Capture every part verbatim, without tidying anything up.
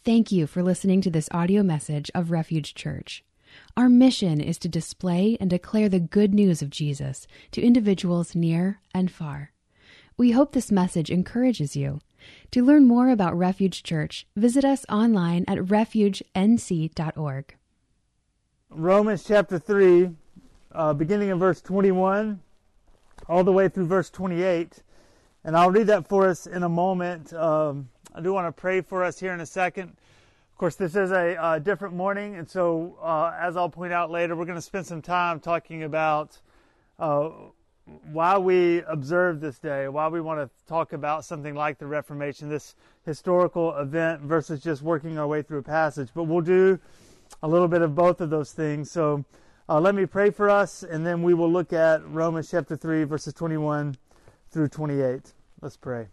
Thank you for listening to this audio message of Refuge Church. Our mission is to display and declare the good news of Jesus to individuals near and far. We hope this message encourages you. To learn more about Refuge Church, visit us online at refuge n c dot org. Romans chapter three, uh, beginning in verse twenty-one, all the way through verse twenty-eight. And I'll read that for us in a moment. Um, I do want to pray for us here in a second. Of course, this is a, a different morning, and so uh, as I'll point out later, we're going to spend some time talking about uh, why we observe this day, why we want to talk about something like the Reformation, this historical event, versus just working our way through a passage. But we'll do a little bit of both of those things. So uh, let me pray for us, and then we will look at Romans chapter three, verses twenty-one through twenty-eight. Let's pray.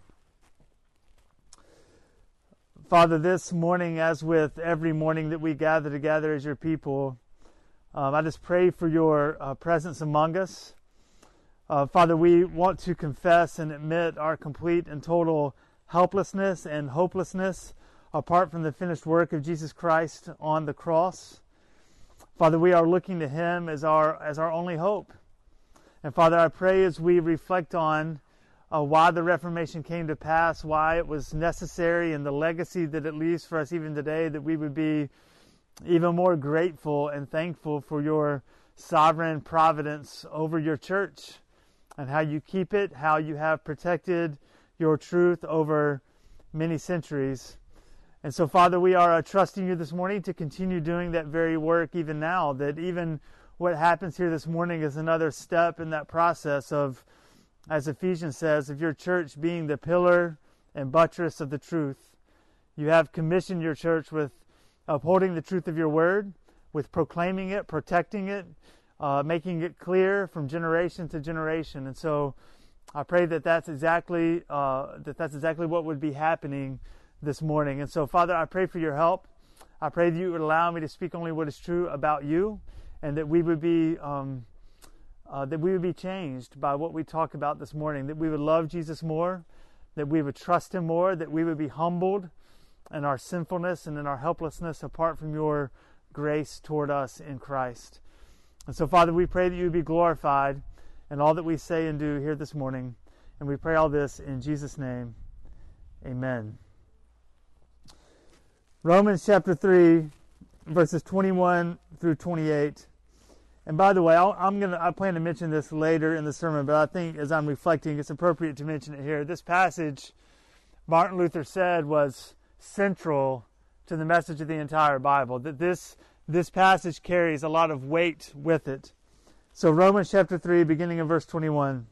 Father, this morning, as with every morning that we gather together as your people, um, I just pray for your uh, presence among us. Uh, Father, we want to confess and admit our complete and total helplessness and hopelessness apart from the finished work of Jesus Christ on the cross. Father, we are looking to Him as our as our only hope. And Father, I pray as we reflect on Uh, why the Reformation came to pass, why it was necessary, and the legacy that it leaves for us even today, that we would be even more grateful and thankful for your sovereign providence over your church and how you keep it, how you have protected your truth over many centuries. And so, Father, we are uh, trusting you this morning to continue doing that very work even now, that even what happens here this morning is another step in that process of, as Ephesians says, of your church being the pillar and buttress of the truth. You have commissioned your church with upholding the truth of your word, with proclaiming it, protecting it, uh, making it clear from generation to generation. And so I pray that that's exactly uh, that that's exactly what would be happening this morning. And so, Father, I pray for your help. I pray that you would allow me to speak only what is true about you, and that we would be um, Uh, that we would be changed by what we talk about this morning, that we would love Jesus more, that we would trust Him more, that we would be humbled in our sinfulness and in our helplessness apart from your grace toward us in Christ. And so, Father, we pray that you would be glorified in all that we say and do here this morning. And we pray all this in Jesus' name. Amen. Romans chapter three, verses twenty-one through twenty-eight. And by the way, I'll, I'm gonna, I plan to mention this later in the sermon, but I think as I'm reflecting, it's appropriate to mention it here. This passage, Martin Luther said, was central to the message of the entire Bible, that this, this passage carries a lot of weight with it. So Romans chapter three, beginning in verse twenty-one.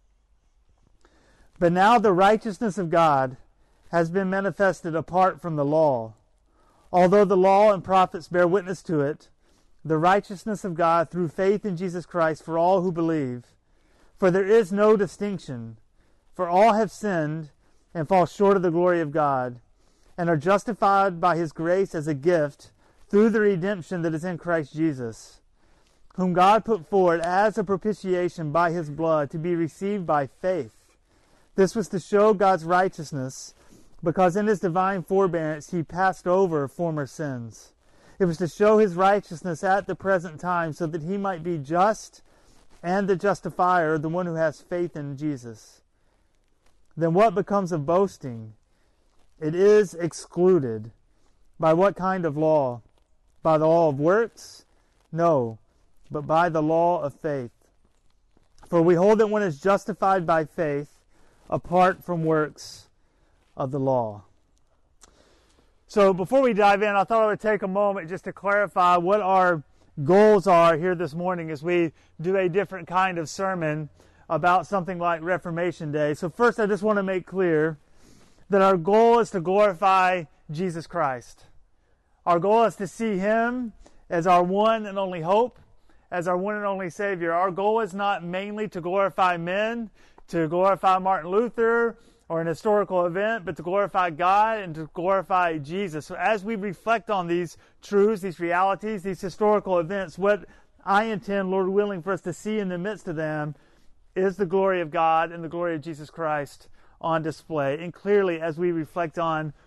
But now the righteousness of God has been manifested apart from the law. Although the law and prophets bear witness to it, the righteousness of God through faith in Jesus Christ for all who believe. For there is no distinction, for all have sinned and fall short of the glory of God, and are justified by His grace as a gift through the redemption that is in Christ Jesus, whom God put forward as a propitiation by His blood to be received by faith. This was to show God's righteousness, because in His divine forbearance He passed over former sins. It was to show His righteousness at the present time, so that He might be just and the justifier, the one who has faith in Jesus. Then what becomes of boasting? It is excluded. By what kind of law? By the law of works? No, but by the law of faith. For we hold that one is justified by faith apart from works of the law. So before we dive in, I thought I would take a moment just to clarify what our goals are here this morning as we do a different kind of sermon about something like Reformation Day. So first, I just want to make clear that our goal is to glorify Jesus Christ. Our goal is to see Him as our one and only hope, as our one and only Savior. Our goal is not mainly to glorify men, to glorify Martin Luther, or an historical event, but to glorify God and to glorify Jesus. So as we reflect on these truths, these realities, these historical events, what I intend, Lord willing, for us to see in the midst of them is the glory of God and the glory of Jesus Christ on display. And clearly, as we reflect on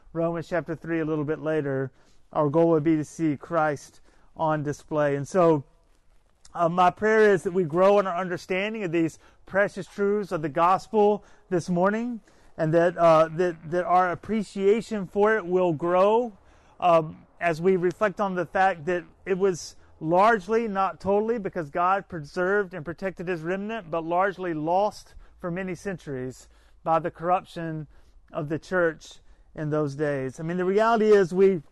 Romans chapter three a little bit later, our goal would be to see Christ on display. And so uh, my prayer is that we grow in our understanding of these precious truths of the gospel this morning, and that uh, that, that our appreciation for it will grow um, as we reflect on the fact that it was largely, not totally, because God preserved and protected his remnant, but largely lost for many centuries by the corruption of the church in those days. I mean, the reality is we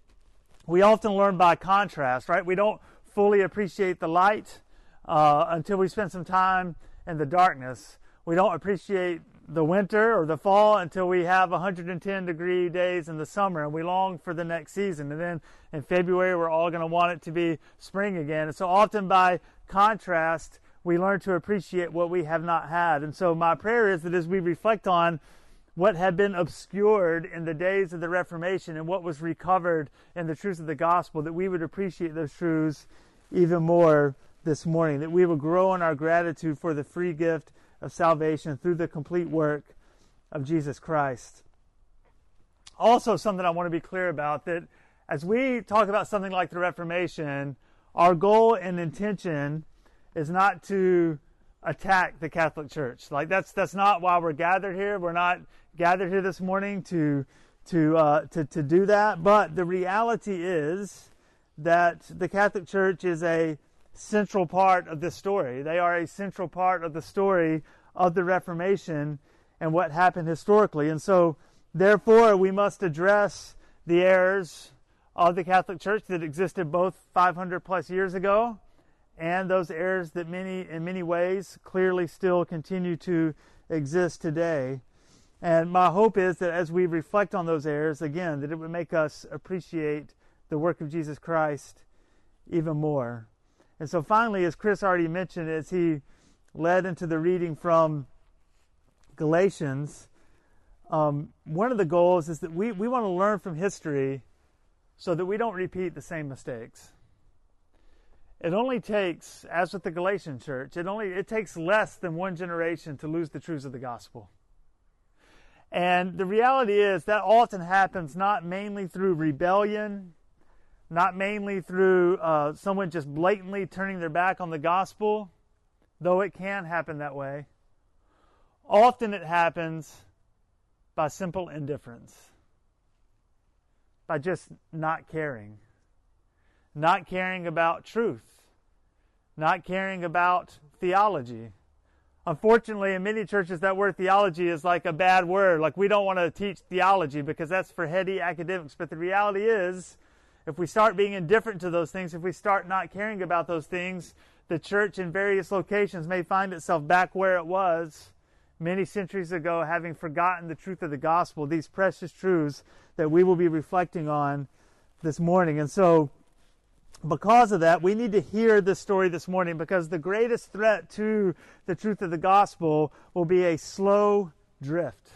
we often learn by contrast, right? We don't fully appreciate the light uh, until we spend some time in the darkness. We don't appreciate the winter or the fall until we have one hundred ten degree days in the summer, and we long for the next season. And then in February, we're all going to want it to be spring again. And so often by contrast, we learn to appreciate what we have not had. And so my prayer is that as we reflect on what had been obscured in the days of the Reformation and what was recovered in the truths of the gospel, that we would appreciate those truths even more this morning, that we would grow in our gratitude for the free gift of salvation through the complete work of Jesus Christ. Also, something I want to be clear about, that as we talk about something like the Reformation, our goal and intention is not to attack the Catholic Church. Like that's that's not why we're gathered here. We're not gathered here this morning to to uh, to to do that. But the reality is that the Catholic Church is a central part of this story. They are a central part of the story of the Reformation and what happened historically. And so, therefore, we must address the errors of the Catholic Church that existed both five hundred plus years ago, and those errors that many, in many ways, clearly still continue to exist today. And my hope is that as we reflect on those errors, again, that it would make us appreciate the work of Jesus Christ even more. And so finally, as Chris already mentioned, as he led into the reading from Galatians, um, one of the goals is that we, we want to learn from history so that we don't repeat the same mistakes. It only takes, as with the Galatian church, it only it takes less than one generation to lose the truths of the gospel. And the reality is that often happens not mainly through rebellion, not mainly through uh, someone just blatantly turning their back on the gospel, though it can happen that way. Often it happens by simple indifference, by just not caring, not caring about truth, not caring about theology. Unfortunately, in many churches, that word theology is like a bad word. Like, we don't want to teach theology because that's for heady academics. But the reality is, if we start being indifferent to those things, if we start not caring about those things, the church in various locations may find itself back where it was many centuries ago, having forgotten the truth of the gospel, these precious truths that we will be reflecting on this morning. And so, because of that, we need to hear this story this morning, because the greatest threat to the truth of the gospel will be a slow drift.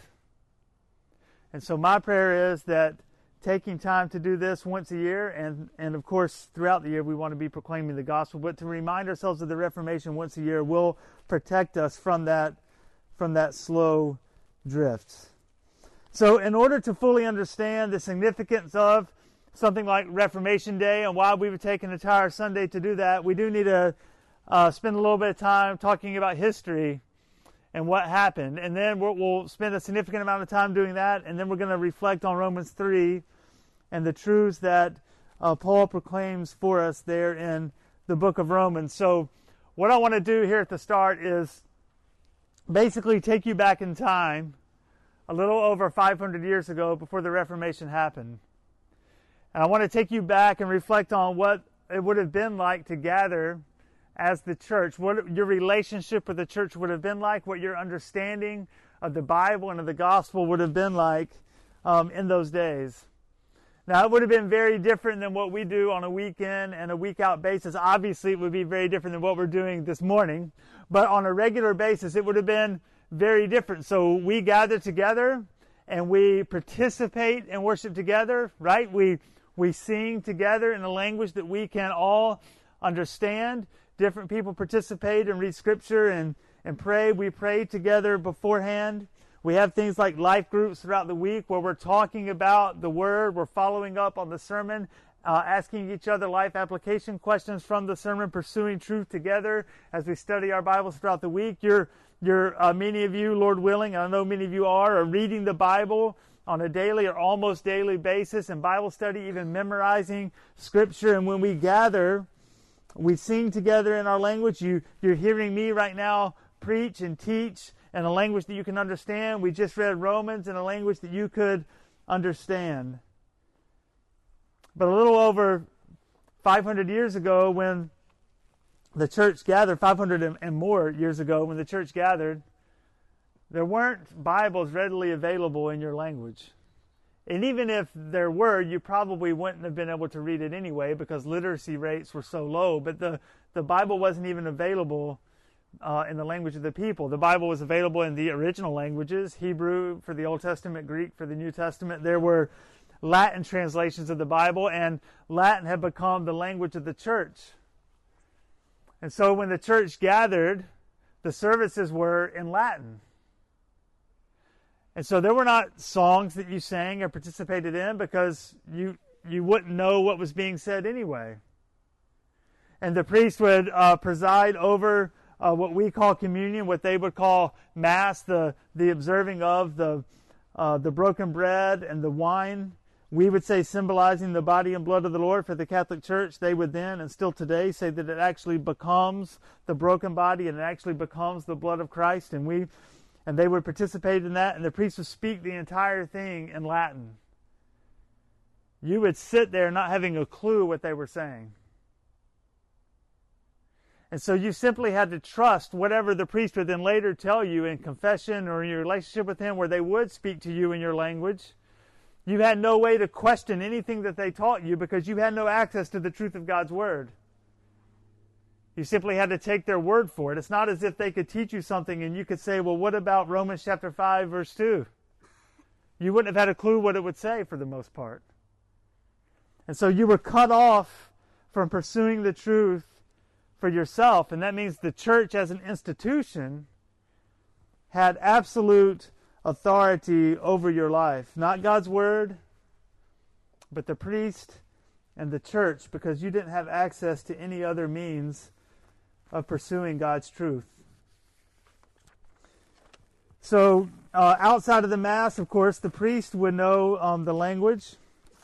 And so my prayer is that taking time to do this once a year, and, and of course throughout the year we want to be proclaiming the gospel, but to remind ourselves of the Reformation once a year will protect us from that, from that slow drift. So in order to fully understand the significance of something like Reformation Day and why we would take an entire Sunday to do that, we do need to uh, spend a little bit of time talking about history and what happened. And then we'll, we'll spend a significant amount of time doing that, and then we're going to reflect on Romans three and the truths that uh, Paul proclaims for us there in the book of Romans. So what I want to do here at the start is basically take you back in time a little over five hundred years ago, before the Reformation happened. And I want to take you back and reflect on what it would have been like to gather as the church, what your relationship with the church would have been like, what your understanding of the Bible and of the gospel would have been like um, in those days. Now, it would have been very different than what we do on a week-in and a week-out basis. Obviously, it would be very different than what we're doing this morning. But on a regular basis, it would have been very different. So we gather together and we participate in worship together, right? We We sing together in a language that we can all understand. Different people participate and read Scripture and, and pray. We pray together beforehand. We have things like life groups throughout the week where we're talking about the Word, we're following up on the sermon, uh, asking each other life application questions from the sermon, pursuing truth together as we study our Bibles throughout the week. You're, you're uh, many of you, Lord willing, I know many of you are, are reading the Bible on a daily or almost daily basis in Bible study, even memorizing Scripture. And when we gather, we sing together in our language. You, you're hearing me right now preach and teach in a language that you can understand. We just read Romans in a language that you could understand. But a little over five hundred years ago, when the church gathered, five hundred and more years ago, when the church gathered, there weren't Bibles readily available in your language. And even if there were, you probably wouldn't have been able to read it anyway because literacy rates were so low. But the, the Bible wasn't even available uh, in the language of the people. The Bible was available in the original languages, Hebrew for the Old Testament, Greek for the New Testament. There were Latin translations of the Bible, and Latin had become the language of the church. And so when the church gathered, the services were in Latin. And so there were not songs that you sang or participated in because you you wouldn't know what was being said anyway. And the priest would uh, preside over uh, what we call communion, what they would call Mass, the, the observing of the, uh, the broken bread and the wine. We would say symbolizing the body and blood of the Lord. For the Catholic Church, they would then, and still today, say that it actually becomes the broken body and it actually becomes the blood of Christ. And we... And they would participate in that, and the priest would speak the entire thing in Latin. You would sit there not having a clue what they were saying. And so you simply had to trust whatever the priest would then later tell you in confession or in your relationship with him, where they would speak to you in your language. You had no way to question anything that they taught you because you had no access to the truth of God's Word. You simply had to take their word for it. It's not as if they could teach you something and you could say, well, what about Romans chapter five, verse two? You wouldn't have had a clue what it would say for the most part. And so you were cut off from pursuing the truth for yourself. And that means the church as an institution had absolute authority over your life. Not God's word, but the priest and the church, because you didn't have access to any other means of pursuing God's truth. So uh, outside of the Mass, of course, the priest would know um, the language.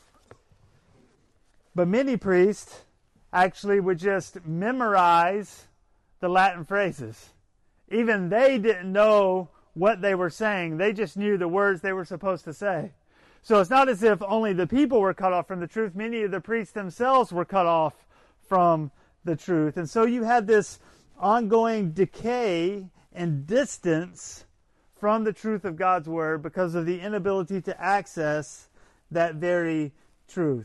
But many priests actually would just memorize the Latin phrases. Even they didn't know what they were saying. They just knew the words they were supposed to say. So it's not as if only the people were cut off from the truth. Many of the priests themselves were cut off from the truth. And so you had this ongoing decay and distance from the truth of God's Word because of the inability to access that very truth.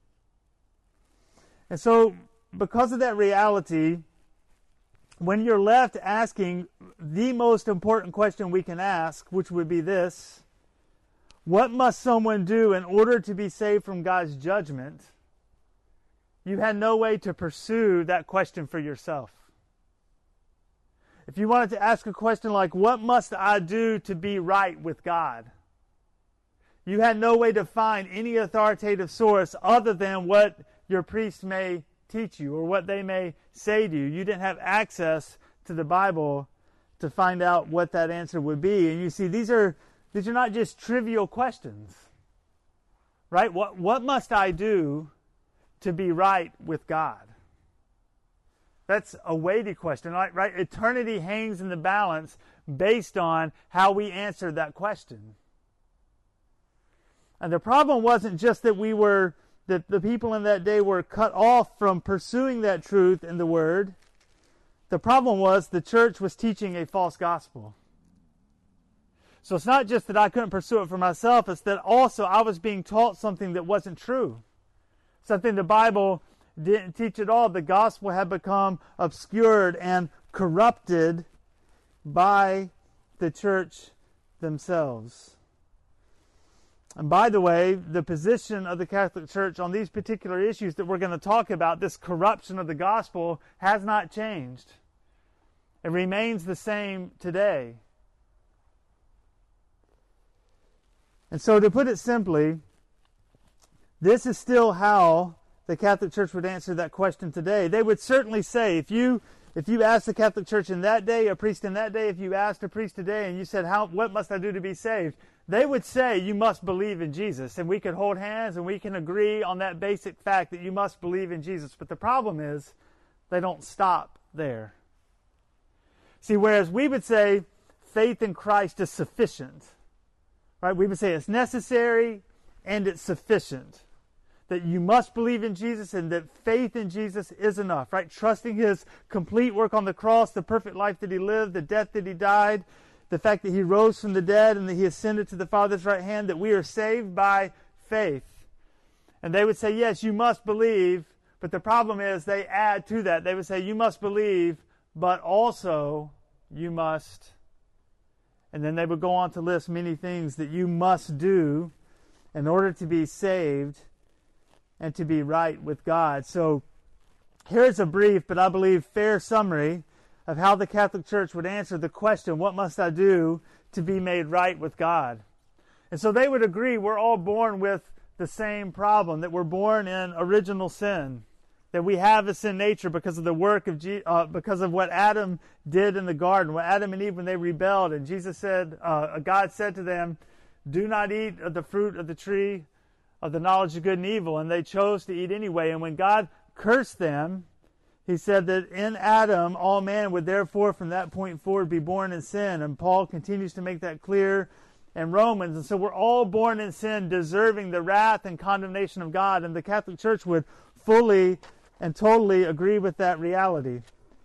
And so because of that reality, when you're left asking the most important question we can ask, which would be this: what must someone do in order to be saved from God's judgment? You had no way to pursue that question for yourself. If you wanted to ask a question like, what must I do to be right with God? You had no way to find any authoritative source other than what your priest may teach you or what they may say to you. You didn't have access to the Bible to find out what that answer would be. And you see, these are these are not just trivial questions, right? What what must I do to be right with God? That's a weighty question, right? right? Eternity hangs in the balance based on how we answer that question. And the problem wasn't just that we were, that the people in that day were cut off from pursuing that truth in the Word. The problem was the church was teaching a false gospel. So it's not just that I couldn't pursue it for myself, it's that also I was being taught something that wasn't true. Something the Bible didn't teach at all. The gospel had become obscured and corrupted by the church themselves. And by the way, the position of the Catholic Church on these particular issues that we're going to talk about, this corruption of the gospel, has not changed. It remains the same today. And so to put it simply, this is still how the Catholic Church would answer that question today. They would certainly say, if you if you asked the Catholic Church in that day, a priest in that day, if you asked a priest today and you said, "How what must I do to be saved?" they would say, you must believe in Jesus. And we could hold hands and we can agree on that basic fact that you must believe in Jesus. But the problem is, they don't stop there. See, whereas we would say faith in Christ is sufficient, right? We would say it's necessary and it's sufficient. That you must believe in Jesus and that faith in Jesus is enough, right? Trusting His complete work on the cross, the perfect life that He lived, the death that He died, the fact that He rose from the dead and that He ascended to the Father's right hand, that we are saved by faith. And they would say, yes, you must believe, but the problem is they add to that. They would say, you must believe, but also you must. And then they would go on to list many things that you must do in order to be saved and to be right with God. So here's a brief, but I believe fair summary of how the Catholic Church would answer the question, what must I do to be made right with God? And so they would agree we're all born with the same problem, that we're born in original sin, that we have a sin nature because of the work of Je- uh, because of what Adam did in the garden, what Adam and Eve when they rebelled. And Jesus said, uh, God said to them, do not eat of the fruit of the tree of the knowledge of good and evil, and they chose to eat anyway. And when God cursed them, He said that in Adam all man would therefore from that point forward be born in sin. And Paul continues to make that clear in Romans. And so we're all born in sin, deserving the wrath and condemnation of God. And the Catholic Church would fully and totally agree with that reality.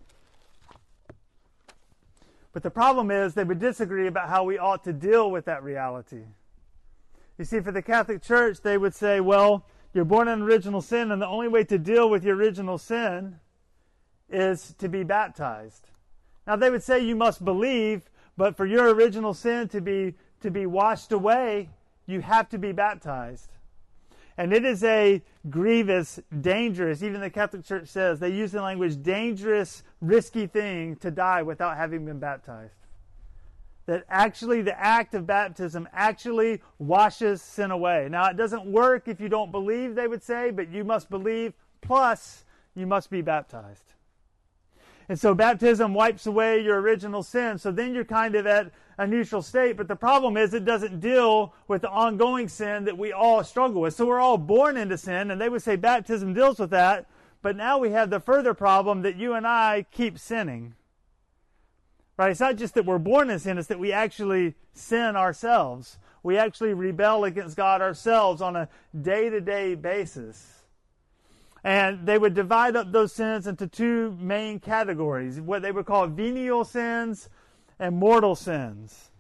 But the problem is they would disagree about how we ought to deal with that reality. You see, for the Catholic Church, they would say, well, you're born in original sin, and the only way to deal with your original sin is to be baptized. Now, they would say you must believe, but for your original sin to be to be washed away, you have to be baptized. And it is a grievous, dangerous, even the Catholic Church says, they use the language, dangerous, risky thing to die without having been baptized. That actually the act of baptism actually washes sin away. Now, it doesn't work if you don't believe, they would say, but you must believe, plus you must be baptized. And so baptism wipes away your original sin. So then you're kind of at a neutral state. But the problem is it doesn't deal with the ongoing sin that we all struggle with. So we're all born into sin, and they would say baptism deals with that. But now we have the further problem that you and I keep sinning. Right? It's not just that we're born in sin, it's that we actually sin ourselves. We actually rebel against God ourselves on a day-to-day basis. And they would divide up those sins into two main categories, what they would call venial sins and mortal sins.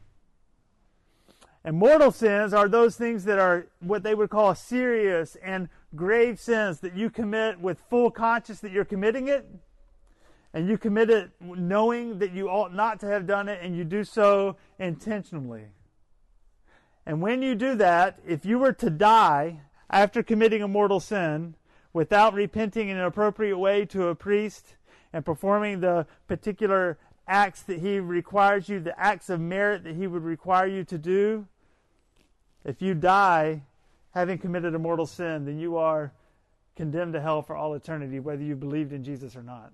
And mortal sins are those things that are what they would call serious and grave sins that you commit with full conscience that you're committing it, and you commit it knowing that you ought not to have done it, and you do so intentionally. And when you do that, if you were to die after committing a mortal sin, without repenting in an appropriate way to a priest and performing the particular acts that he requires you, the acts of merit that he would require you to do, if you die having committed a mortal sin, then you are condemned to hell for all eternity, whether you believed in Jesus or not.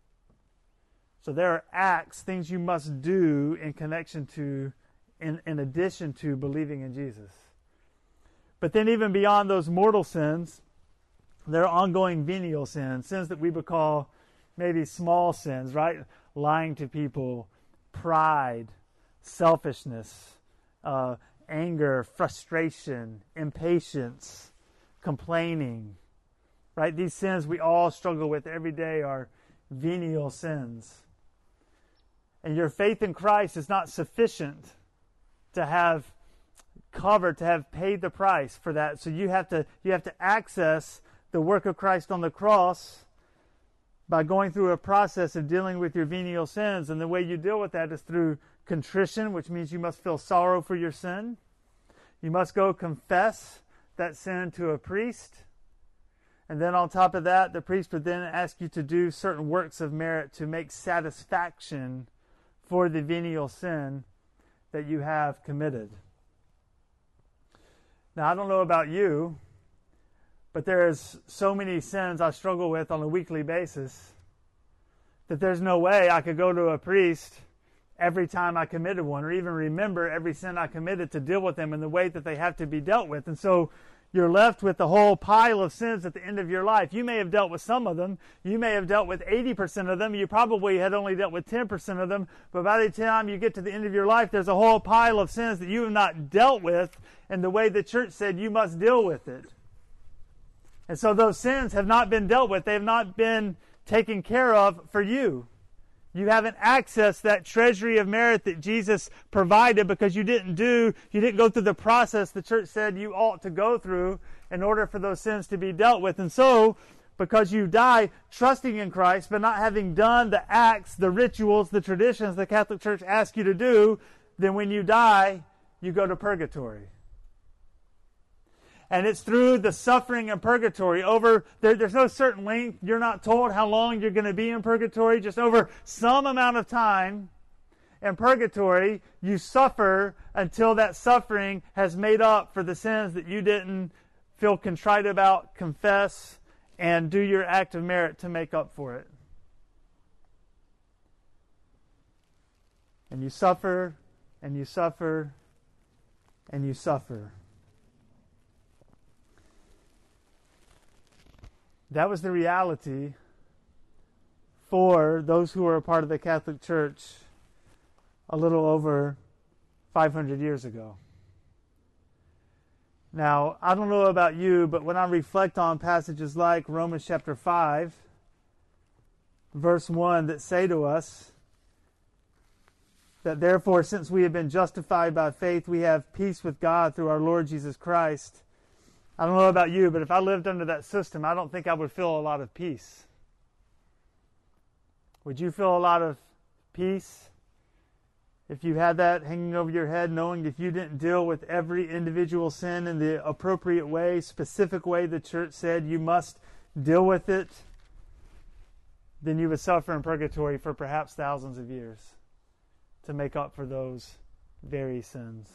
So there are acts, things you must do in connection to, in, in addition to believing in Jesus. But then even beyond those mortal sins, there are ongoing venial sins, sins that we would call maybe small sins, right? Lying to people, pride, selfishness, uh, anger, frustration, impatience, complaining, right? These sins we all struggle with every day are venial sins. And your faith in Christ is not sufficient to have covered, to have paid the price for that. So you have to you have to access the work of Christ on the cross by going through a process of dealing with your venial sins. And the way you deal with that is through contrition, which means you must feel sorrow for your sin. You must go confess that sin to a priest. And then on top of that, the priest would then ask you to do certain works of merit to make satisfaction for the venial sin that you have committed. Now, I don't know about you, but there's so many sins I struggle with on a weekly basis that there's no way I could go to a priest every time I committed one, or even remember every sin I committed to deal with them in the way that they have to be dealt with. And so you're left with the whole pile of sins at the end of your life. You may have dealt with some of them. You may have dealt with eighty percent of them. You probably had only dealt with ten percent of them. But by the time you get to the end of your life, there's a whole pile of sins that you have not dealt with in the way the church said you must deal with it. And so those sins have not been dealt with. They have not been taken care of for you. You haven't accessed that treasury of merit that Jesus provided because you didn't do, you didn't go through the process the church said you ought to go through in order for those sins to be dealt with. And so, because you die trusting in Christ, but not having done the acts, the rituals, the traditions the Catholic Church asks you to do, then when you die, you go to purgatory. And it's through the suffering in purgatory. Over there, there's no certain length. You're not told how long you're going to be in purgatory. Just over some amount of time in purgatory, you suffer until that suffering has made up for the sins that you didn't feel contrite about, confess, and do your act of merit to make up for it. And you suffer, and you suffer, and you suffer. That was the reality for those who were a part of the Catholic Church a little over five hundred years ago. Now, I don't know about you, but when I reflect on passages like Romans chapter five, verse one, that say to us that therefore, since we have been justified by faith, we have peace with God through our Lord Jesus Christ. I don't know about you, but if I lived under that system, I don't think I would feel a lot of peace. Would you feel a lot of peace if you had that hanging over your head, knowing if you didn't deal with every individual sin in the appropriate way, specific way the church said you must deal with it, then you would suffer in purgatory for perhaps thousands of years to make up for those very sins.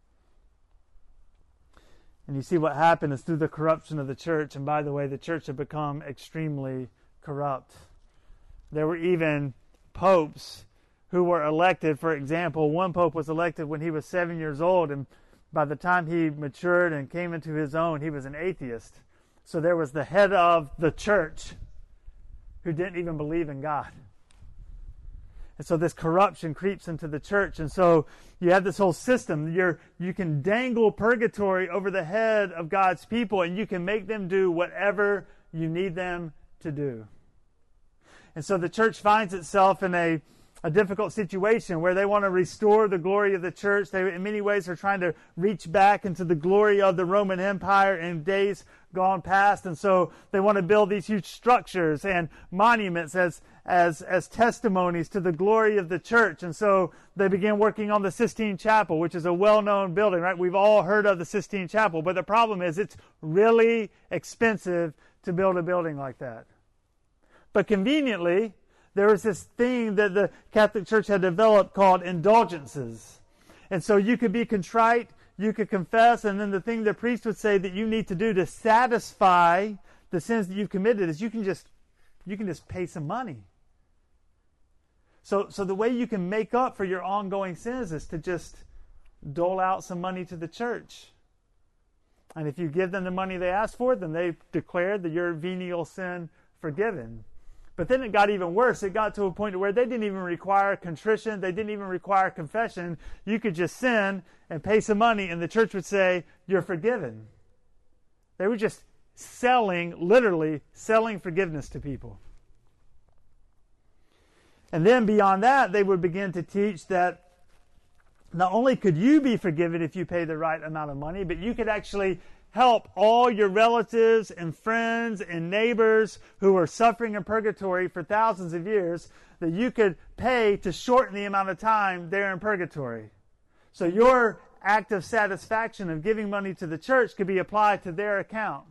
And you see what happened is through the corruption of the church, and by the way, the church had become extremely corrupt. There were even popes who were elected. For example, one pope was elected when he was seven years old, and by the time he matured and came into his own, he was an atheist. So there was the head of the church who didn't even believe in God. And so this corruption creeps into the church. And so you have this whole system. You're, you can dangle purgatory over the head of God's people, and you can make them do whatever you need them to do. And so the church finds itself in a, a difficult situation where they want to restore the glory of the church. They, in many ways, are trying to reach back into the glory of the Roman Empire in days gone past. And so they want to build these huge structures and monuments as as as testimonies to the glory of the church. And so they begin working on the Sistine Chapel, which is a well-known building, right? We've all heard of the Sistine Chapel, but the problem is it's really expensive to build a building like that. But conveniently, there was this thing that the Catholic Church had developed called indulgences. And so you could be contrite, you could confess, and then the thing the priest would say that you need to do to satisfy the sins that you've committed is you can just you can just pay some money. So, so the way you can make up for your ongoing sins is to just dole out some money to the church. And if you give them the money they ask for, then they've declared that your venial sin forgiven. But then it got even worse. It got to a point where they didn't even require contrition. They didn't even require confession. You could just sin and pay some money, and the church would say, you're forgiven. They were just selling, literally selling forgiveness to people. And then beyond that, they would begin to teach that not only could you be forgiven if you pay the right amount of money, but you could actually help all your relatives and friends and neighbors who are suffering in purgatory for thousands of years, that you could pay to shorten the amount of time they're in purgatory. So your act of satisfaction of giving money to the church could be applied to their account.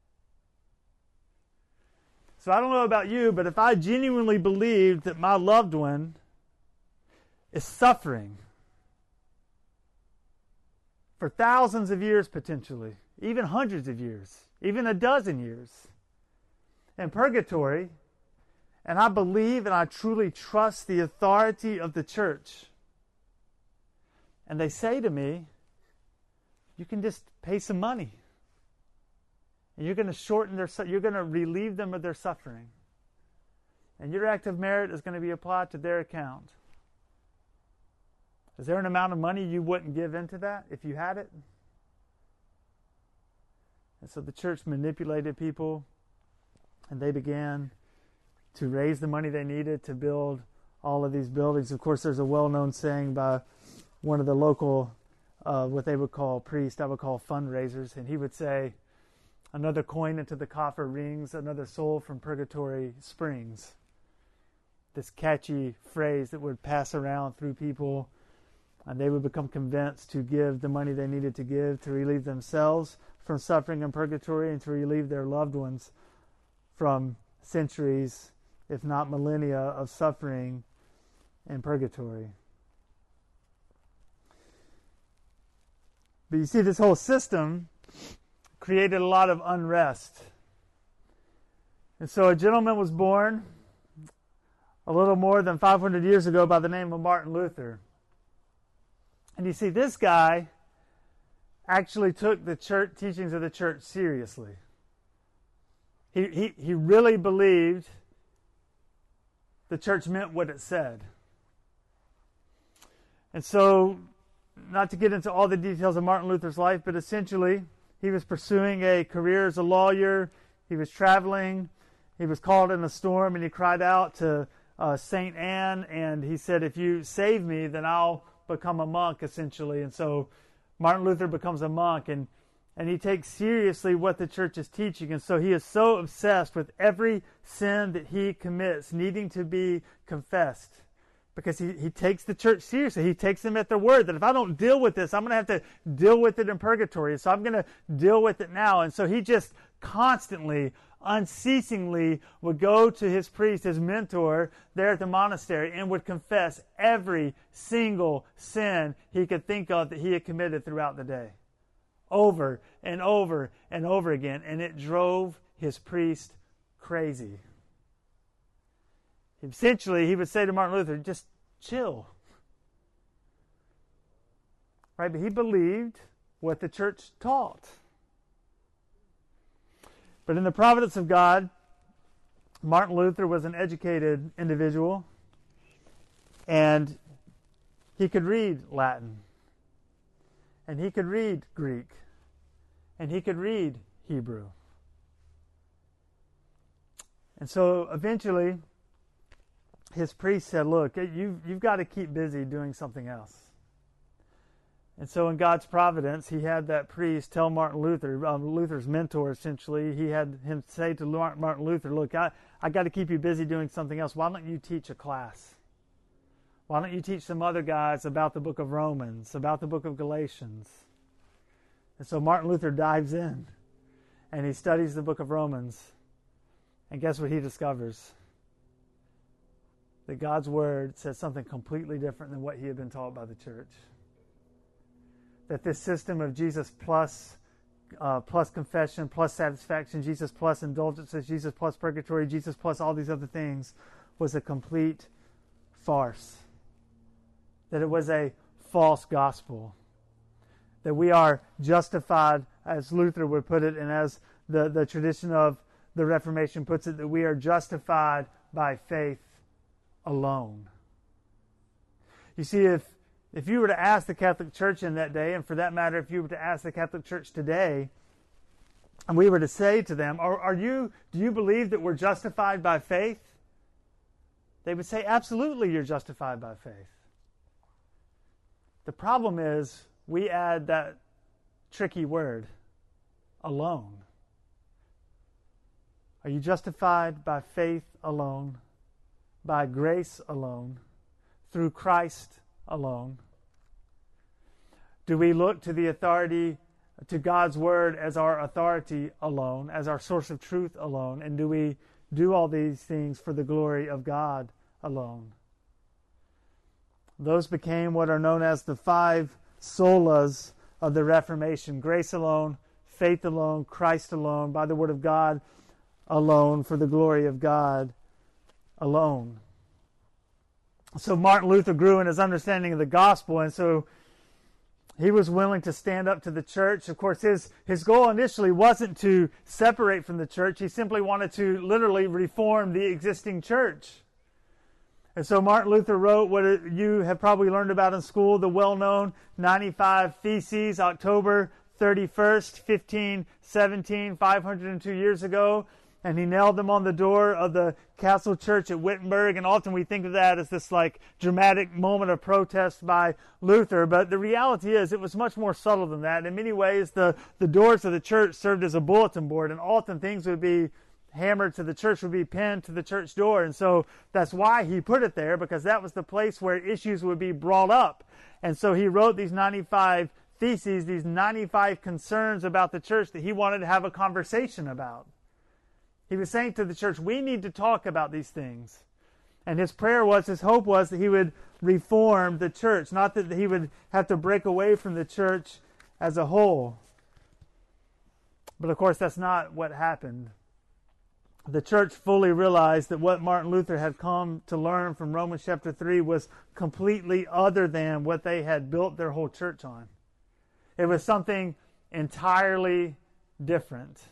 So I don't know about you, but if I genuinely believed that my loved one is suffering for thousands of years potentially, even hundreds of years, even a dozen years in purgatory. And I believe and I truly trust the authority of the church. And they say to me, you can just pay some money. And you're going to shorten their, you're going to relieve them of their suffering. And your act of merit is going to be applied to their account. Is there an amount of money you wouldn't give into that if you had it? And so the church manipulated people, and they began to raise the money they needed to build all of these buildings. Of course, there's a well-known saying by one of the local, uh, what they would call priests, I would call fundraisers, and he would say, another coin into the coffer rings, another soul from purgatory springs. This catchy phrase that would pass around through people, and they would become convinced to give the money they needed to give to relieve themselves from suffering in purgatory and to relieve their loved ones from centuries, if not millennia, of suffering in purgatory. But you see, this whole system created a lot of unrest. And so a gentleman was born a little more than five hundred years ago by the name of Martin Luther. And you see, this guy actually took the church teachings of the church seriously. He, he, he really believed the church meant what it said. And so, not to get into all the details of Martin Luther's life, but essentially, he was pursuing a career as a lawyer. He was traveling. He was called in a storm, and he cried out to uh, Saint Anne, and he said, if you save me, then I'll become a monk, essentially. And so Martin Luther becomes a monk, and and he takes seriously what the church is teaching. And so he is so obsessed with every sin that he commits needing to be confessed, because he, he takes the church seriously. He takes them at their word that if I don't deal with this, I'm going to have to deal with it in purgatory. So I'm going to deal with it now. And so he just constantly, unceasingly would go to his priest, his mentor there at the monastery, and would confess every single sin he could think of that he had committed throughout the day, over and over and over again. And it drove his priest crazy. Essentially, he would say to Martin Luther, just chill. Right? But he believed what the church taught. But in the providence of God, Martin Luther was an educated individual, and he could read Latin, and he could read Greek, and he could read Hebrew. And so eventually, his priest said, look, you've, you've got to keep busy doing something else. And so in God's providence, he had that priest tell Martin Luther, um, Luther's mentor essentially, he had him say to Martin Luther, look, I, I got to keep you busy doing something else. Why don't you teach a class? Why don't you teach some other guys about the book of Romans, about the book of Galatians? And so Martin Luther dives in, and he studies the book of Romans. And guess what he discovers? That God's word says something completely different than what he had been taught by the church. That this system of Jesus plus uh, plus confession, plus satisfaction, Jesus plus indulgences, Jesus plus purgatory, Jesus plus all these other things was a complete farce. That it was a false gospel. That we are justified, as Luther would put it, and as the, the tradition of the Reformation puts it, that we are justified by faith alone. You see, if if you were to ask the Catholic Church in that day, and for that matter, if you were to ask the Catholic Church today, and we were to say to them, are, are you, do you believe that we're justified by faith? They would say, absolutely, you're justified by faith. The problem is, we add that tricky word, alone. Are you justified by faith alone? By grace alone, through Christ alone? Do we look to the authority, to God's word as our authority alone, as our source of truth alone? And do we do all these things for the glory of God alone? Those became what are known as the five solas of the Reformation. Grace alone, faith alone, Christ alone, by the Word of God alone, for the glory of God alone. So Martin Luther grew in his understanding of the gospel, and so he was willing to stand up to the church. Of course, his, his goal initially wasn't to separate from the church. He simply wanted to literally reform the existing church. And so Martin Luther wrote what you have probably learned about in school, the well-known ninety-five Theses, October thirty-first, fifteen seventeen, five hundred two years ago. And he nailed them on the door of the Castle Church at Wittenberg. And often we think of that as this like dramatic moment of protest by Luther. But the reality is it was much more subtle than that. In many ways, the, the doors of the church served as a bulletin board. And often things would be hammered to the church, would be pinned to the church door. And so that's why he put it there, because that was the place where issues would be brought up. And so he wrote these ninety-five Theses, these ninety-five concerns about the church that he wanted to have a conversation about. He was saying to the church, we need to talk about these things. And his prayer was, his hope was that he would reform the church, not that he would have to break away from the church as a whole. But of course, that's not what happened. The church fully realized that what Martin Luther had come to learn from Romans chapter three was completely other than what they had built their whole church on. It was something entirely different.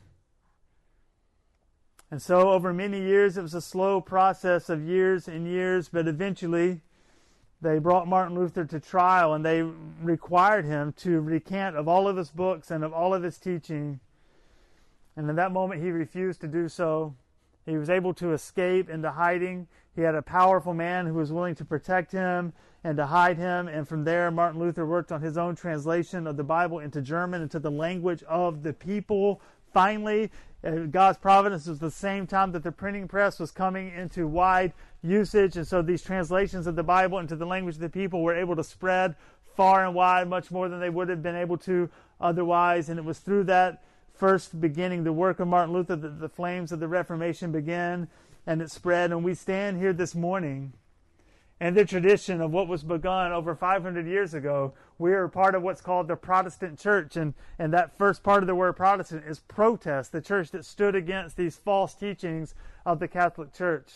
And so over many years, it was a slow process of years and years, but eventually they brought Martin Luther to trial, and they required him to recant of all of his books and of all of his teaching. And in that moment, he refused to do so. He was able to escape into hiding. He had a powerful man who was willing to protect him and to hide him. And from there, Martin Luther worked on his own translation of the Bible into German, into the language of the people. Finally, God's providence was the same time that the printing press was coming into wide usage. And so these translations of the Bible into the language of the people were able to spread far and wide, much more than they would have been able to otherwise. And it was through that first beginning, the work of Martin Luther, that the flames of the Reformation began and it spread. And we stand here this morning in the tradition of what was begun over five hundred years ago. We are part of what's called the Protestant church. And, and that first part of the word Protestant is protest, the church that stood against these false teachings of the Catholic Church.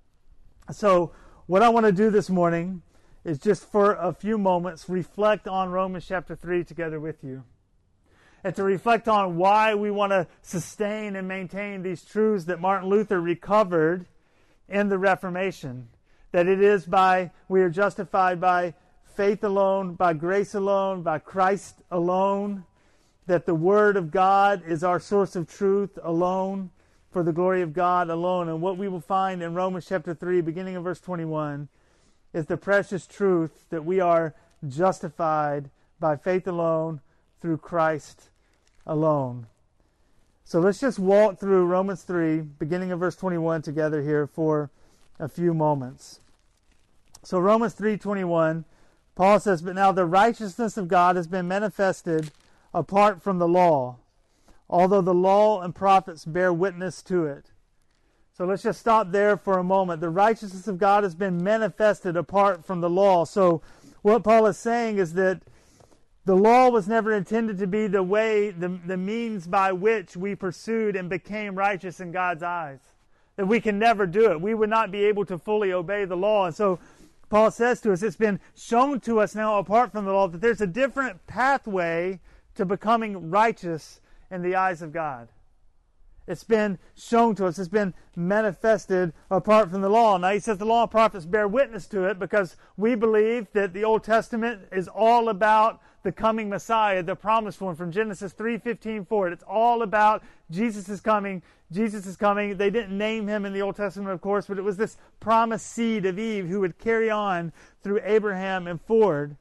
So what I want to do this morning is just for a few moments reflect on Romans chapter three together with you. And to reflect on why we want to sustain and maintain these truths that Martin Luther recovered in the Reformation. That it is by, we are justified by faith alone, by grace alone, by Christ alone. That the Word of God is our source of truth alone, for the glory of God alone. And what we will find in Romans chapter three, beginning in verse twenty-one, is the precious truth that we are justified by faith alone, through Christ alone. So let's just walk through Romans three, beginning in verse twenty-one together here for a few moments. So Romans three twenty-one, Paul says, "But now the righteousness of God has been manifested apart from the law, although the law and prophets bear witness to it." So let's just stop there for a moment. The righteousness of God has been manifested apart from the law. So what Paul is saying is that the law was never intended to be the way, the, the means by which we pursued and became righteous in God's eyes. That we can never do it. We would not be able to fully obey the law. And so Paul says to us, it's been shown to us now apart from the law that there's a different pathway to becoming righteous in the eyes of God. It's been shown to us. It's been manifested apart from the law. Now he says the law and prophets bear witness to it because we believe that the Old Testament is all about the coming Messiah, the promised one from Genesis three fifteen forward. It's all about Jesus is coming. Jesus is coming. They didn't name him in the Old Testament, of course, but it was this promised seed of Eve who would carry on through Abraham and forward,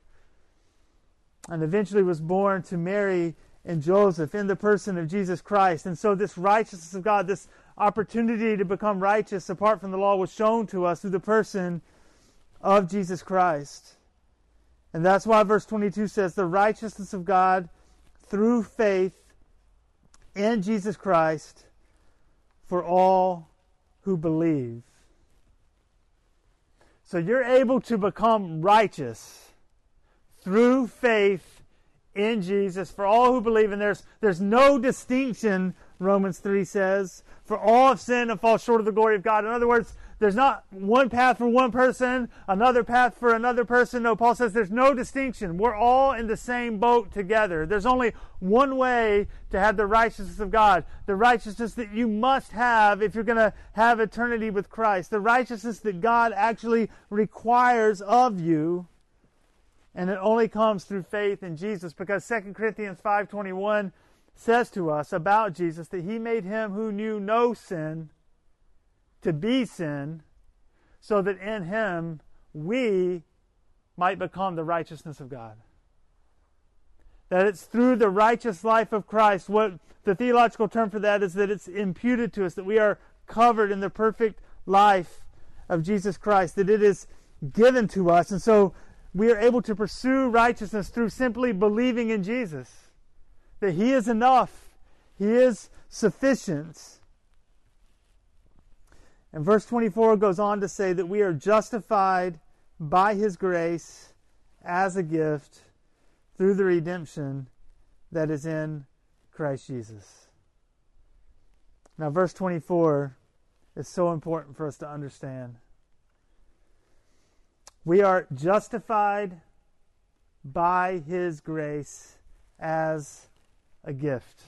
and eventually was born to Mary and Joseph in the person of Jesus Christ. And so this righteousness of God, this opportunity to become righteous apart from the law, was shown to us through the person of Jesus Christ. And that's why verse twenty-two says, the righteousness of God through faith in Jesus Christ for all who believe. So you're able to become righteous through faith in Jesus for all who believe. And there's, there's no distinction, Romans three says, for all have sinned and fall short of the glory of God. In other words, there's not one path for one person, another path for another person. No, Paul says there's no distinction. We're all in the same boat together. There's only one way to have the righteousness of God, the righteousness that you must have if you're going to have eternity with Christ, the righteousness that God actually requires of you. And it only comes through faith in Jesus, because Second Corinthians five twenty-one says to us about Jesus that he made him who knew no sin to be sin, so that in him we might become the righteousness of God. That it's through the righteous life of Christ. What the theological term for that is that it's imputed to us, that we are covered in the perfect life of Jesus Christ, that it is given to us. And so we are able to pursue righteousness through simply believing in Jesus, that he is enough, he is sufficient. And verse twenty-four goes on to say that we are justified by his grace as a gift through the redemption that is in Christ Jesus. Now, verse twenty-four is so important for us to understand. We are justified by his grace as a gift.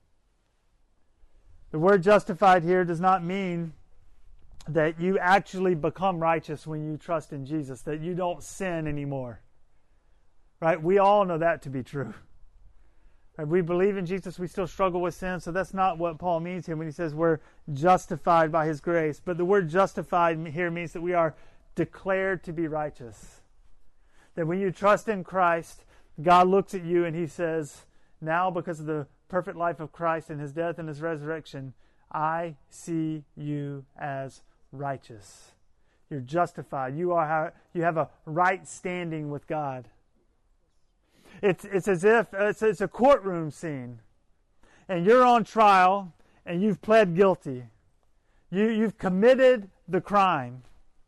The word justified here does not mean that you actually become righteous when you trust in Jesus, that you don't sin anymore. Right? We all know that to be true. Right? We believe in Jesus, we still struggle with sin, so that's not what Paul means here when he says we're justified by his grace. But the word justified here means that we are declared to be righteous. That when you trust in Christ, God looks at you and he says, now because of the perfect life of Christ and his death and his resurrection, I see you as righteous. You're justified. You are you have a right standing with God. It's it's as if it's, it's a courtroom scene, and you're on trial, and you've pled guilty. You you've committed the crime,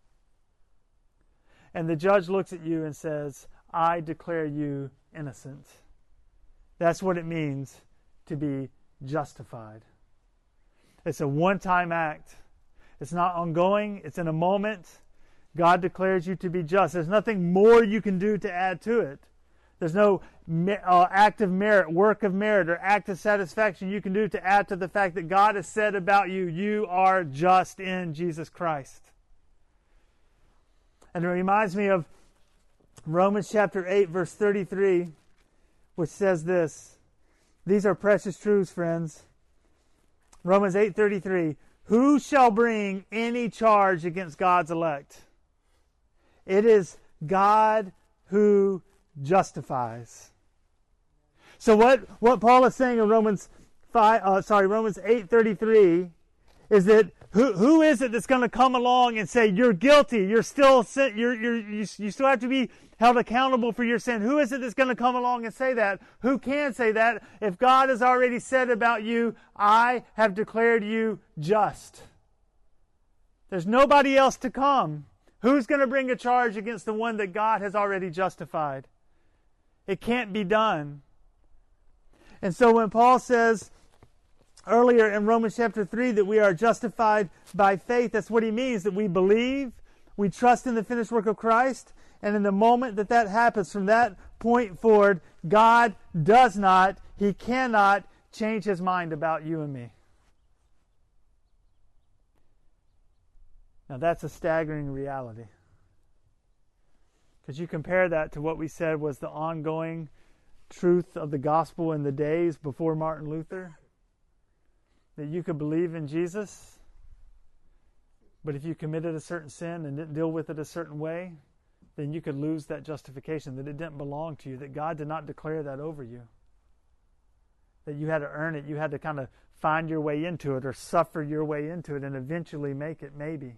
and the judge looks at you and says, "I declare you innocent." That's what it means to be justified. It's a one-time act. It's not ongoing. It's in a moment. God declares you to be just. There's nothing more you can do to add to it. There's no uh, act of merit, work of merit, or act of satisfaction you can do to add to the fact that God has said about you, you are just in Jesus Christ. And it reminds me of Romans chapter eight, verse thirty-three, which says this. These are precious truths, friends. Romans eight thirty-three. Who shall bring any charge against God's elect? It is God who justifies. So what, what Paul is saying in Romans five, uh, sorry, Romans eight thirty-three is that who who is it that's going to come along and say you're guilty? You're still you're you're you, you still have to be held accountable for your sin. Who is it that's going to come along and say that? Who can say that if God has already said about you, I have declared you just? There's nobody else to come. Who's going to bring a charge against the one that God has already justified? It can't be done. And so when Paul says earlier in Romans chapter three that we are justified by faith, that's what he means, that we believe, we trust in the finished work of Christ, and in the moment that that happens, from that point forward, God does not, he cannot change his mind about you and me. Now that's a staggering reality. Because you compare that to what we said was the ongoing truth of the gospel in the days before Martin Luther. That you could believe in Jesus, but if you committed a certain sin and didn't deal with it a certain way, then you could lose that justification, that it didn't belong to you, that God did not declare that over you. That you had to earn it, you had to kind of find your way into it or suffer your way into it and eventually make it, maybe.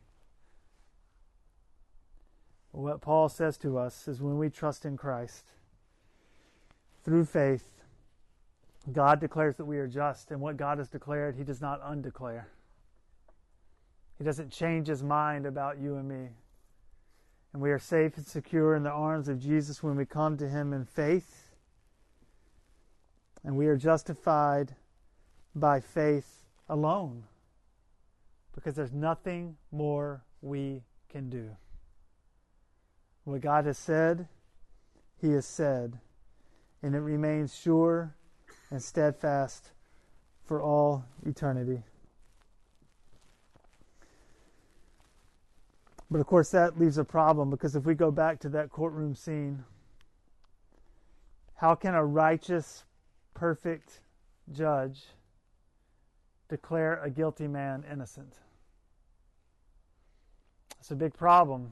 What Paul says to us is when we trust in Christ, through faith, God declares that we are just, and what God has declared, he does not undeclare. He doesn't change his mind about you and me. And we are safe and secure in the arms of Jesus when we come to him in faith. And we are justified by faith alone, because there's nothing more we can do. What God has said, He has said, and it remains sure and steadfast for all eternity. But of course that leaves a problem, because if we go back to that courtroom scene, how can a righteous, perfect judge declare a guilty man innocent? It's a big problem.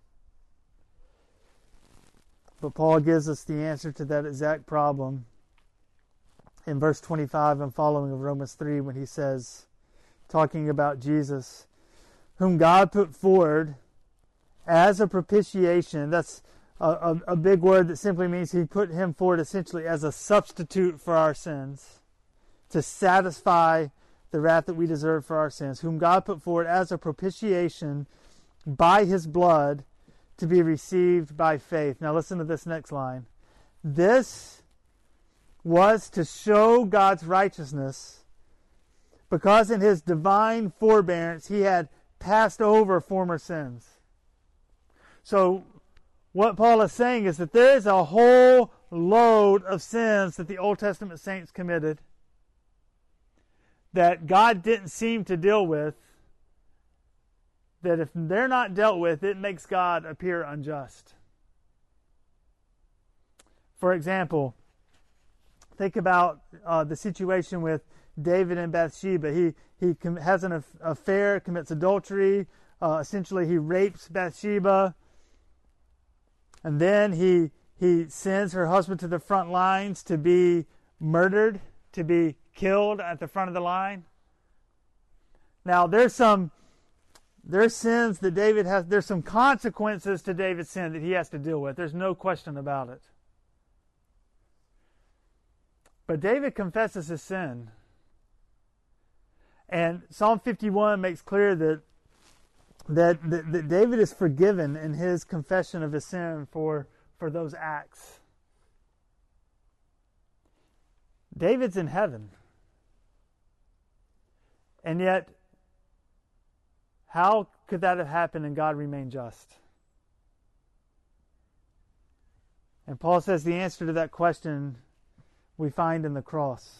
But Paul gives us the answer to that exact problem in verse twenty-five and following of Romans three, when he says, talking about Jesus, whom God put forward as a propitiation. That's a, a, a big word that simply means He put Him forward essentially as a substitute for our sins, to satisfy the wrath that we deserve for our sins, whom God put forward as a propitiation by His blood, to be received by faith. Now listen to this next line. This was to show God's righteousness, because in His divine forbearance He had passed over former sins. So what Paul is saying is that there is a whole load of sins that the Old Testament saints committed that God didn't seem to deal with, that if they're not dealt with, it makes God appear unjust. For example, think about uh, the situation with David and Bathsheba. He he com- has an aff- affair, commits adultery. Uh, essentially, he rapes Bathsheba, and then he he sends her husband to the front lines to be murdered, to be killed at the front of the line. Now, there's some there's sins that David has. There's some consequences to David's sin that he has to deal with. There's no question about it. But David confesses his sin. And Psalm fifty-one makes clear that, that, that, that David is forgiven in his confession of his sin for, for those acts. David's in heaven. And yet, how could that have happened and God remain just? And Paul says the answer to that question we find in the cross.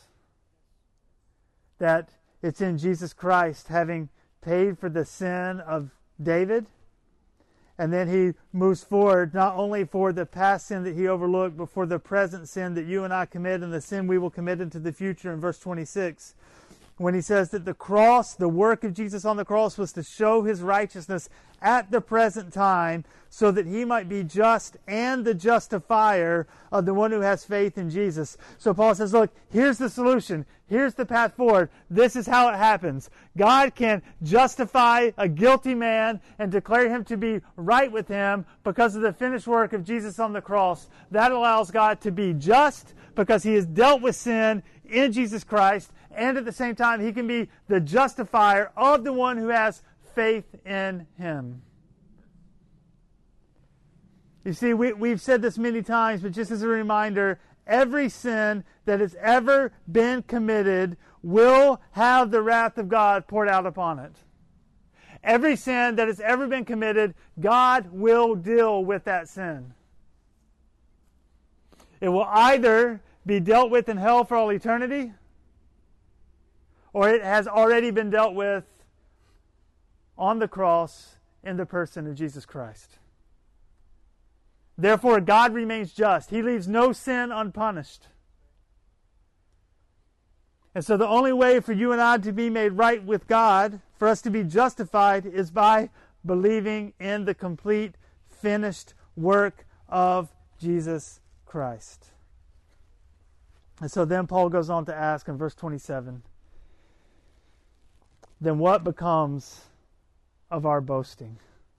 That it's in Jesus Christ having paid for the sin of David. And then he moves forward not only for the past sin that he overlooked, but for the present sin that you and I commit and the sin we will commit into the future in verse twenty-six. When he says that the cross, the work of Jesus on the cross, was to show His righteousness at the present time, so that He might be just and the justifier of the one who has faith in Jesus. So Paul says, look, here's the solution. Here's the path forward. This is how it happens. God can justify a guilty man and declare him to be right with Him because of the finished work of Jesus on the cross. That allows God to be just because He has dealt with sin in Jesus Christ, and at the same time He can be the justifier of the one who has faith in Him. You see, we, we've said this many times, but just as a reminder, every sin that has ever been committed will have the wrath of God poured out upon it. Every sin that has ever been committed, God will deal with that sin. It will either be dealt with in hell for all eternity, or it has already been dealt with on the cross in the person of Jesus Christ. Therefore, God remains just. He leaves no sin unpunished. And so the only way for you and I to be made right with God, for us to be justified, is by believing in the complete, finished work of Jesus Christ. And so then Paul goes on to ask in verse twenty-seven, then what becomes of our boasting?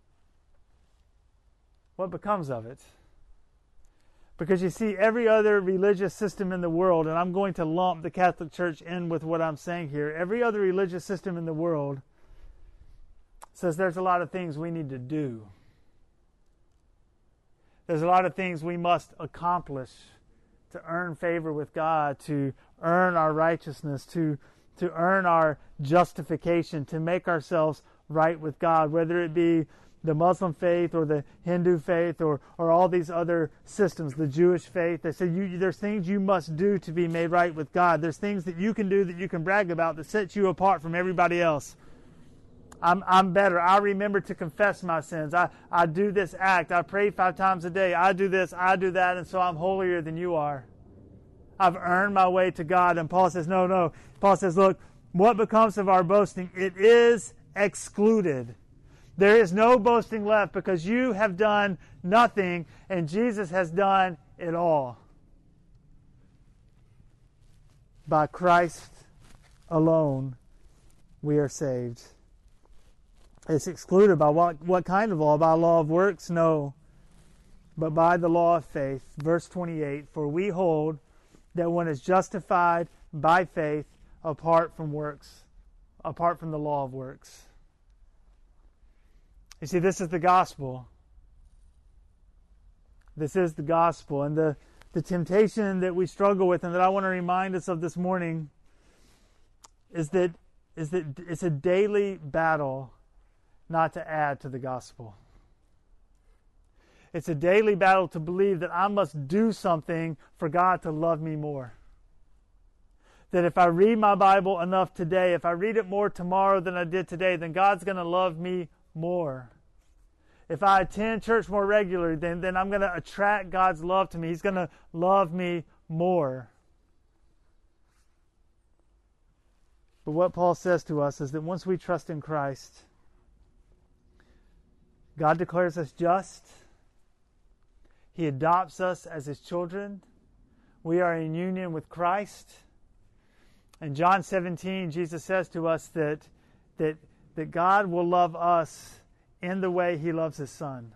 What becomes of it? Because you see, every other religious system in the world, and I'm going to lump the Catholic Church in with what I'm saying here, every other religious system in the world says there's a lot of things we need to do. There's a lot of things we must accomplish to earn favor with God, to earn our righteousness, to, to earn our justification, to make ourselves right with God, whether it be the Muslim faith or the Hindu faith or, or all these other systems, the Jewish faith. They say you, there's things you must do to be made right with God. There's things that you can do that you can brag about that sets you apart from everybody else. I'm, I'm better. I remember to confess my sins. I, I do this act. I pray five times a day. I do this, I do that, and so I'm holier than you are. I've earned my way to God. And Paul says, no, no. Paul says, look, what becomes of our boasting? It is excluded. There is no boasting left because you have done nothing and Jesus has done it all. By Christ alone we are saved. It's excluded by what, what kind of law? By law of works? No. But by the law of faith. Verse twenty-eight, for we hold that one is justified by faith apart from works, apart from the law of works. You see, this is the gospel. This is the gospel. And the, the temptation that we struggle with and that I want to remind us of this morning is that, is that it's a daily battle not to add to the gospel. It's a daily battle to believe that I must do something for God to love me more. That if I read my Bible enough today, if I read it more tomorrow than I did today, then God's going to love me more. If I attend church more regularly, then, then I'm going to attract God's love to me. He's going to love me more. But what Paul says to us is that once we trust in Christ, God declares us just. He adopts us as His children. We are in union with Christ. In John seventeen, Jesus says to us that, that, that God will love us in the way He loves His Son.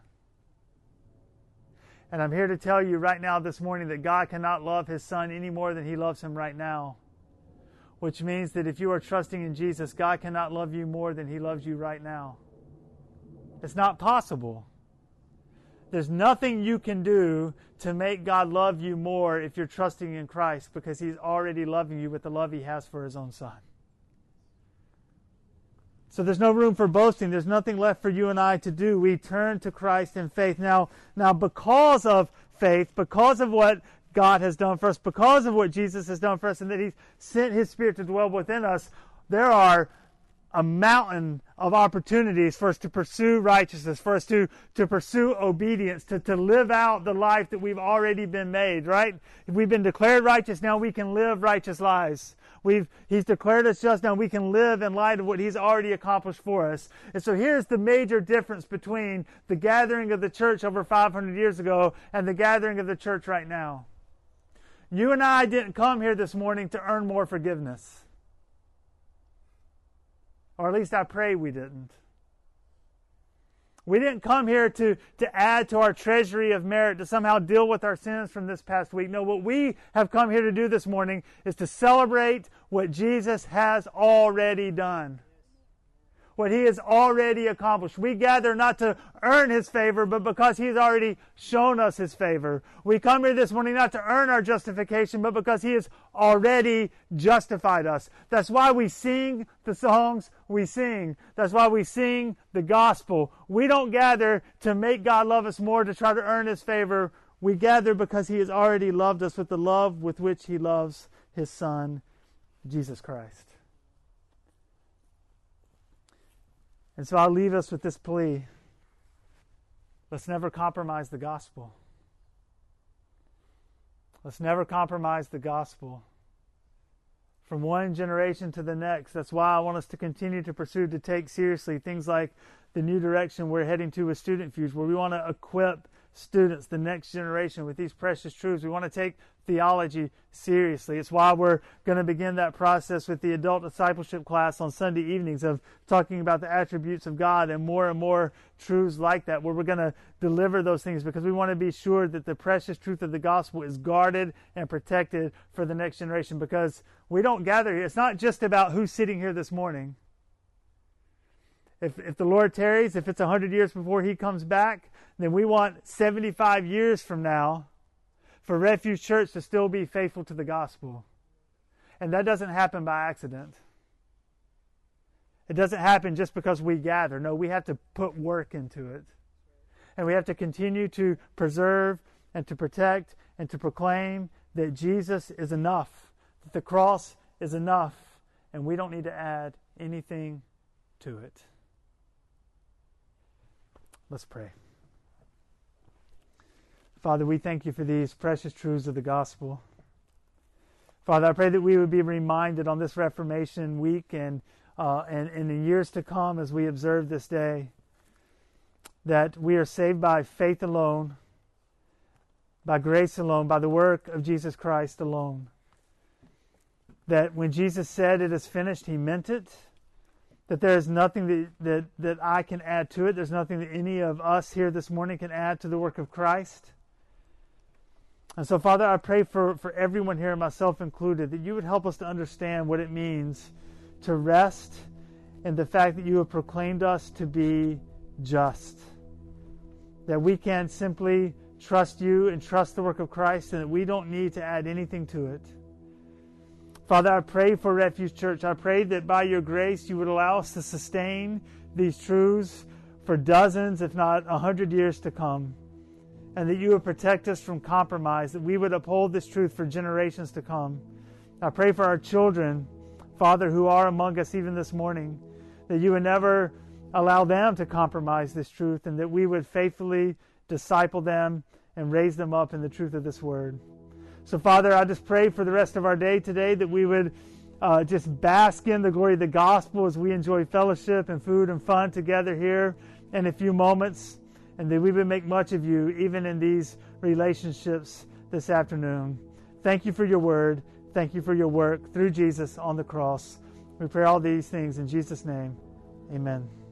And I'm here to tell you right now this morning that God cannot love His Son any more than He loves Him right now. Which means that if you are trusting in Jesus, God cannot love you more than He loves you right now. It's not possible. There's nothing you can do to make God love you more if you're trusting in Christ, because He's already loving you with the love He has for His own Son. So there's no room for boasting. There's nothing left for you and I to do. We turn to Christ in faith. Now, now because of faith, because of what God has done for us, because of what Jesus has done for us, and that He's sent His Spirit to dwell within us, there are a mountain of opportunities for us to pursue righteousness, for us to, to pursue obedience, to, to live out the life that we've already been made, right? If we've been declared righteous, now we can live righteous lives. We've, He's declared us just, now we can live in light of what He's already accomplished for us. And so here's the major difference between the gathering of the church over five hundred years ago and the gathering of the church right now. You and I didn't come here this morning to earn more forgiveness. Or at least I pray we didn't. We didn't come here to, to add to our treasury of merit, to somehow deal with our sins from this past week. No, what we have come here to do this morning is to celebrate what Jesus has already done. What He has already accomplished. We gather not to earn His favor, but because He's already shown us His favor. We come here this morning not to earn our justification, but because He has already justified us. That's why we sing the songs we sing. That's why we sing the gospel. We don't gather to make God love us more, to try to earn His favor. We gather because He has already loved us with the love with which He loves His Son, Jesus Christ. And so I'll leave us with this plea. Let's never compromise the gospel. Let's never compromise the gospel. From one generation to the next. That's why I want us to continue to pursue, to take seriously things like the new direction we're heading to with Student Fuse, where we want to equip students, the next generation, with these precious truths. We want to take theology seriously. It's why we're going to begin that process with the adult discipleship class on Sunday evenings of talking about the attributes of God and more and more truths like that, where we're going to deliver those things because we want to be sure that the precious truth of the gospel is guarded and protected for the next generation, because we don't gather here. It's not just about who's sitting here this morning. If, if the Lord tarries, if it's one hundred years before He comes back, then we want seventy-five years from now for Refuge Church to still be faithful to the gospel. And that doesn't happen by accident. It doesn't happen just because we gather. No, we have to put work into it. And we have to continue to preserve and to protect and to proclaim that Jesus is enough, that the cross is enough, and we don't need to add anything to it. Let's pray. Father, we thank you for these precious truths of the gospel. Father, I pray that we would be reminded on this Reformation week and, uh, and, and in years to come as we observe this day that we are saved by faith alone, by grace alone, by the work of Jesus Christ alone. That when Jesus said it is finished, He meant it. That there is nothing that, that, that I can add to it. There's nothing that any of us here this morning can add to the work of Christ. And so, Father, I pray for, for everyone here, myself included, that you would help us to understand what it means to rest in the fact that you have proclaimed us to be just. That we can simply trust you and trust the work of Christ, and that we don't need to add anything to it. Father, I pray for Refuge Church. I pray that by your grace you would allow us to sustain these truths for dozens, if not a hundred years to come. And that you would protect us from compromise, that we would uphold this truth for generations to come. I pray for our children, Father, who are among us even this morning, that you would never allow them to compromise this truth, and that we would faithfully disciple them and raise them up in the truth of this word. So, Father, I just pray for the rest of our day today that we would uh, just bask in the glory of the gospel as we enjoy fellowship and food and fun together here in a few moments, and that we would make much of you even in these relationships this afternoon. Thank you for your word. Thank you for your work through Jesus on the cross. We pray all these things in Jesus' name. Amen.